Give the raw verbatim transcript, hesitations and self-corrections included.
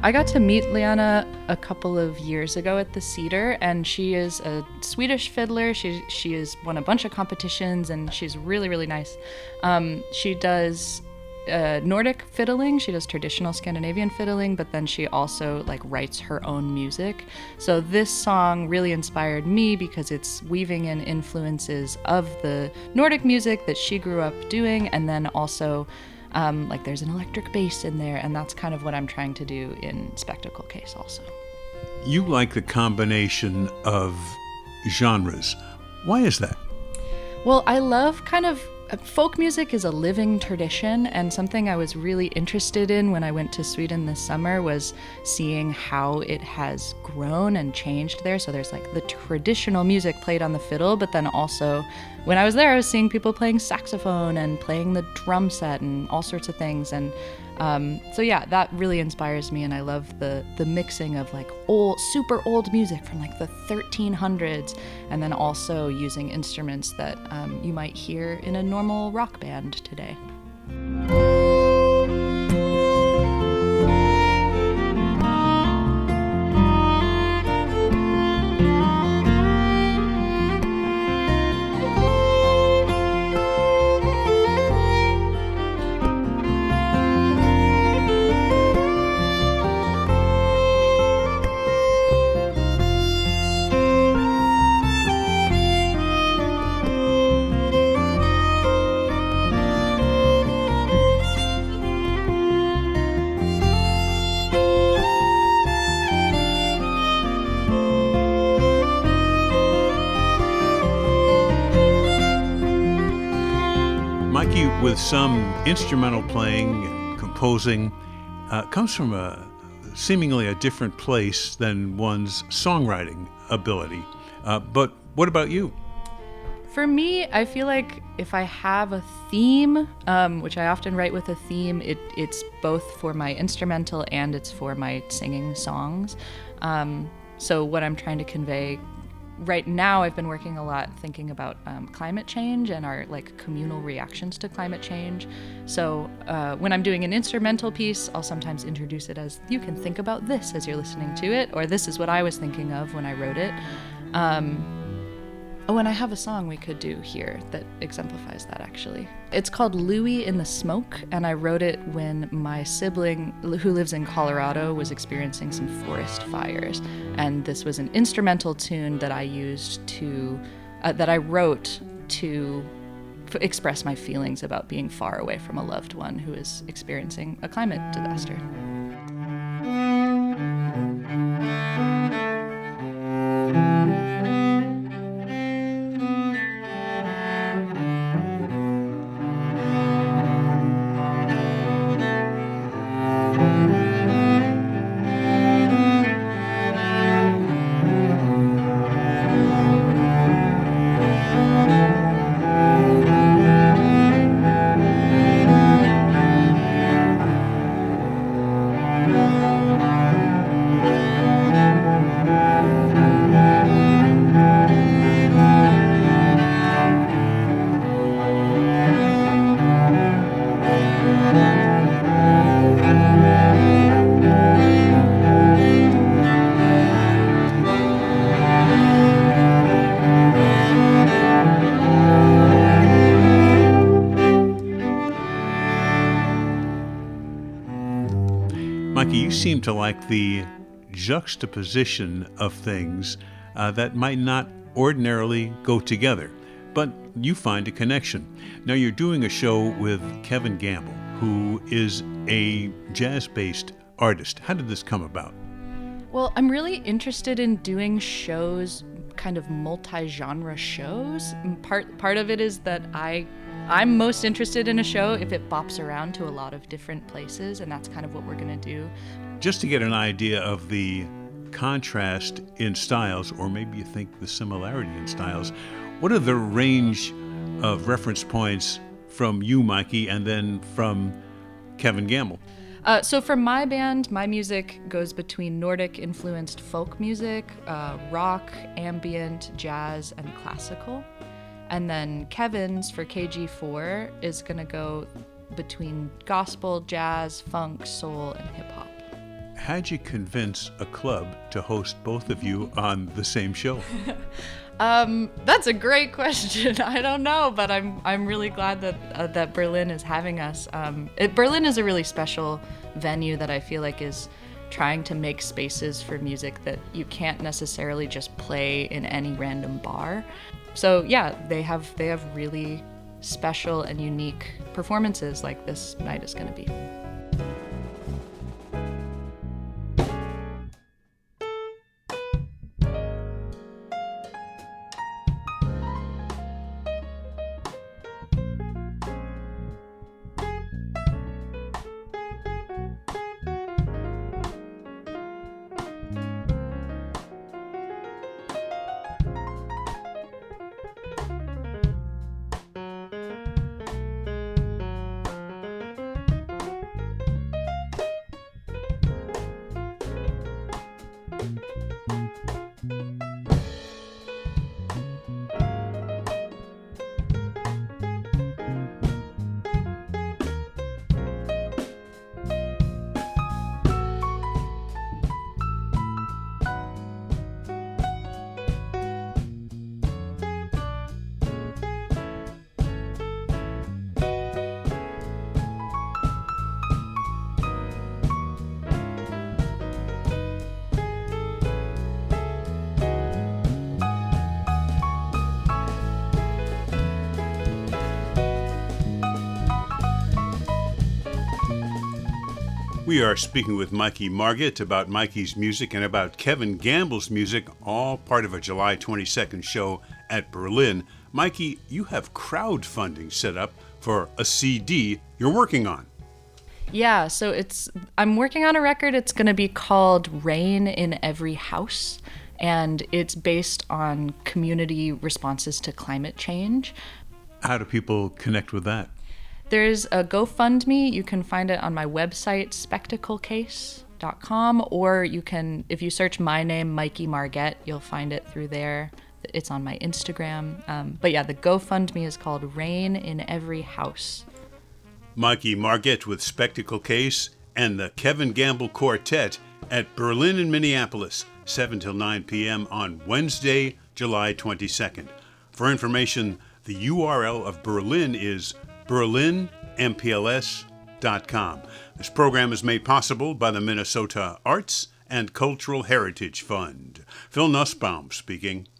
I got to meet Liana a couple of years ago at the Cedar, and she is a Swedish fiddler. She she has won a bunch of competitions, and she's really, really nice. Um, she does uh, Nordic fiddling. She does traditional Scandinavian fiddling, but then she also like writes her own music. So this song really inspired me because it's weaving in influences of the Nordic music that she grew up doing, and then also Um, like there's an electric bass in there, and that's kind of what I'm trying to do in Spectacle Case also. You like the combination of genres. Why is that? Well, I love kind of, folk music is a living tradition, and something I was really interested in when I went to Sweden this summer was seeing how it has grown and changed there. So there's like the traditional music played on the fiddle, but then also when I was there, I was seeing people playing saxophone and playing the drum set and all sorts of things. And um, so yeah, that really inspires me, and I love the the mixing of like old, super old music from like the thirteen hundreds, and then also using instruments that um, you might hear in a normal rock band today. Mikey, with some instrumental playing and composing, uh, comes from a seemingly a different place than one's songwriting ability. Uh, but what about you? For me, I feel like if I have a theme, um, which I often write with a theme, it, it's both for my instrumental and it's for my singing songs. Um, so what I'm trying to convey right now, I've been working a lot thinking about um, climate change and our like communal reactions to climate change. So uh, when I'm doing an instrumental piece, I'll sometimes introduce it as, you can think about this as you're listening to it, or this is what I was thinking of when I wrote it. Um, oh, and I have a song we could do here that exemplifies that actually. It's called Louie in the Smoke, and I wrote it when my sibling, who lives in Colorado, was experiencing some forest fires. And this was an instrumental tune that I used to, uh, that I wrote to f- express my feelings about being far away from a loved one who is experiencing a climate disaster. Mikey, you seem to like the juxtaposition of things uh, that might not ordinarily go together, but you find a connection. Now you're doing a show with Kevin Gamble, who is a jazz-based artist. How did this come about? Well, I'm really interested in doing shows, kind of multi-genre shows. Part part of it is that I I'm most interested in a show if it bops around to a lot of different places, and that's kind of what we're going to do. Just to get an idea of the contrast in styles, or maybe you think the similarity in styles, what are the range of reference points from you, Mikey, and then from Kevin Gamble? Uh, so for my band, my music goes between Nordic-influenced folk music, uh, rock, ambient, jazz, and classical. And then Kevin's, for K G four, is going to go between gospel, jazz, funk, soul, and hip-hop. how'd you convince a club to host both of you on the same show? Um, that's a great question. I don't know, but I'm I'm really glad that uh, that Berlin is having us. Um, it, Berlin is a really special venue that I feel like is trying to make spaces for music that you can't necessarily just play in any random bar. So yeah, they have they have really special and unique performances like this night is going to be. We are speaking with Mikey Margett about Mikey's music and about Kevin Gamble's music, all part of a July twenty-second show at Berlin. Mikey, you have crowdfunding set up for a C D you're working on. Yeah, so it's I'm working on a record. It's going to be called Rain in Every House, and it's based on community responses to climate change. How do people connect with that? There's a GoFundMe. You can find it on my website, spectacle case dot com, or you can, if you search my name, Mikey Margett, you'll find it through there. It's on my Instagram. Um, but yeah, the GoFundMe is called Rain in Every House. Mikey Margett with Spectacle Case and the Kevin Gamble Quartet at Berlin and Minneapolis, seven till nine p.m. on Wednesday, July twenty-second. For information, the U R L of Berlin is berlin m p l s dot com. This program is made possible by the Minnesota Arts and Cultural Heritage Fund. Phil Nussbaum speaking.